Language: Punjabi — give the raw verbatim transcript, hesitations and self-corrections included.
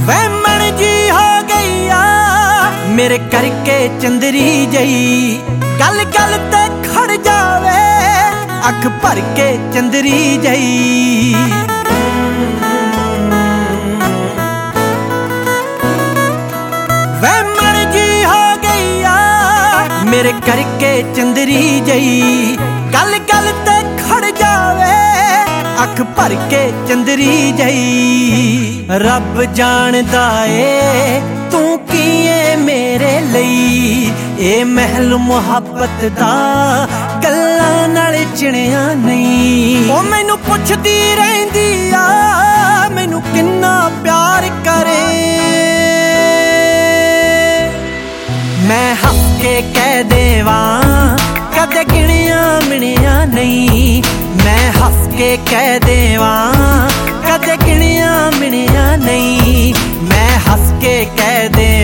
ਵਹਿਮਣ ਜੀ ਹੋ ਗਈ ਆ ਮੇਰੇ ਕਰਕੇ ਚੰਦਰੀ ਜਈ, ਗੱਲ ਗੱਲ ਤੇ ਖੜ ਜਾਵੇ ਅੱਖ ਭਰ ਕੇ ਚੰਦਰੀ ਜਈ। ਵਹਿਮਣ ਜੀ ਹੋ ਗਈ ਆ ਮੇਰੇ ਕਰਕੇ ਚੰਦਰੀ ਜਈ, ਗੱਲ ਗੱਲ ਤੇ ਖੜ ਜਾਵੇ ਅੱਖ ਭਰ ਕੇ ਚੰਦਰੀ ਜਈ। ਰੱਬ ਜਾਣਦਾ ਏ ਤੂੰ ਕੀ ਏ ਮੇਰੇ ਲਈ, ਇਹ ਮਹਿਲ ਮੁਹੱਬਤ ਦਾ ਗੱਲਾਂ ਨਾਲ ਚਿਣਿਆ ਨਹੀਂ। ਉਹ ਮੈਨੂੰ ਪੁੱਛਦੀ ਰਹਿੰਦੀ ਆ ਮੈਨੂੰ ਕਿੰਨਾ ਪਿਆਰ ਕਰੇ, ਮੈਂ ਹੱਸ ਕੇ ਕਹਿ ਦੇਵਾਂ ਕਦੇ ਗਿਣਿਆ ਮਿਣਿਆ ਨਹੀਂ। ਮੈਂ ਹੱਸ ਕੇ ਕਹਿ ਦੇਵਾਂ ਕਦੇ ਗਿਣਿਆ ਮਿਣਿਆ ਨਹੀਂ। ਮੈਂ ਹੱਸ ਕੇ ਕਹਿ ਦੇ